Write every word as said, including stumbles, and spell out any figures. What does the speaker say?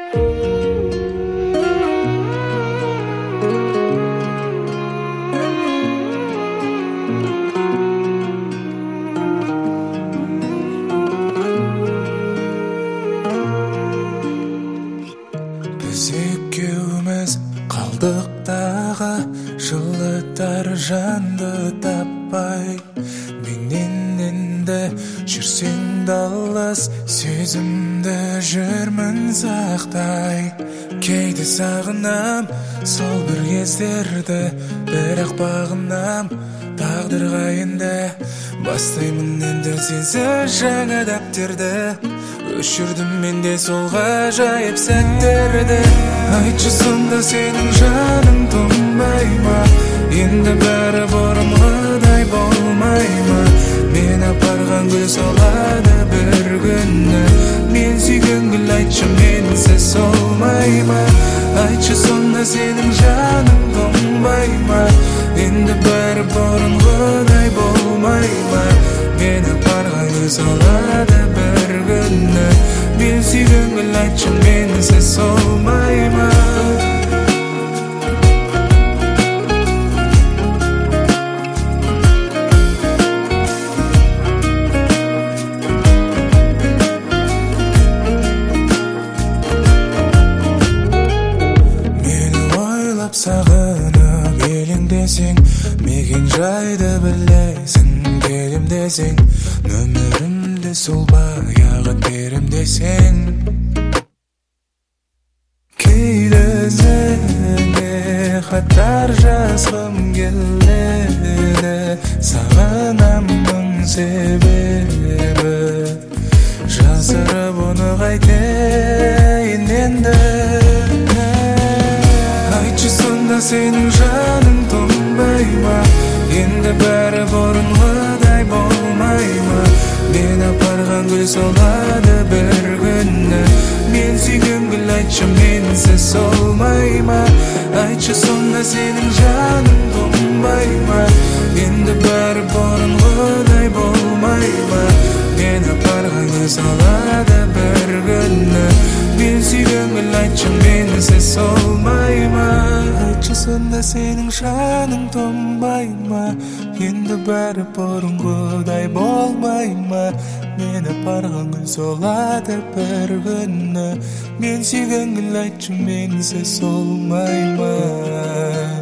Biz ekеуміз қалдық дағы, жылытар жанды таппай. Менен енді жүрсең далас, сезімді жүрмін сақтай. Кейде сағынам сол бір кездерді, бірақ бағынам тағдырға енді. Бастаймын енді сенсіз жаңа дәптерді, өшірдім мен де сол ғажайып сәттерді. Айтшы сонда сенің жаның тоңбай ма? Енді бәрі бұрынғыдай болмай ма? Мен апарған гүл солады бір күні, мен сүйген гүл айтшы менсіз солмай ма? Айтшы сонда сенің жаның тоңбай ма? Енді бәрі бұрынғыдай болмай ма? Мен апарған гүл солады бір күні, мен сүйген гүл айтшы менсіз солмай ма? Сағынып елеңдесең, мекен жайды білесің, келем десең, нөмірімді сол баяғы берем десең. Кейде сенде хаттар жазғым келеді, сағынамның себебі, жасырып оны қайтейін енді. Айтшы сонда сенің жаның тоңбай ма? Енді бәрі бұрынғыдай болмай ма? Мен апарған гүл солады бір күні, мен сүйген гүл айтшы менсіз солмай ма? Айтшы сонда сенің жаның тоңбай ма? Енді бәрі бұрынғыдай болмай ма? Мен апарған гүл солады бір күні, мен сүйген гүл айтшы менсіз солмай ма? Айтшы сонда сенің жаның тоңбай ма? Енді бәрі бұрынғыдай болмай ма? Мен апарған гүл солады бір күні, мен сүйген гүл айтшы менсіз солмай ма?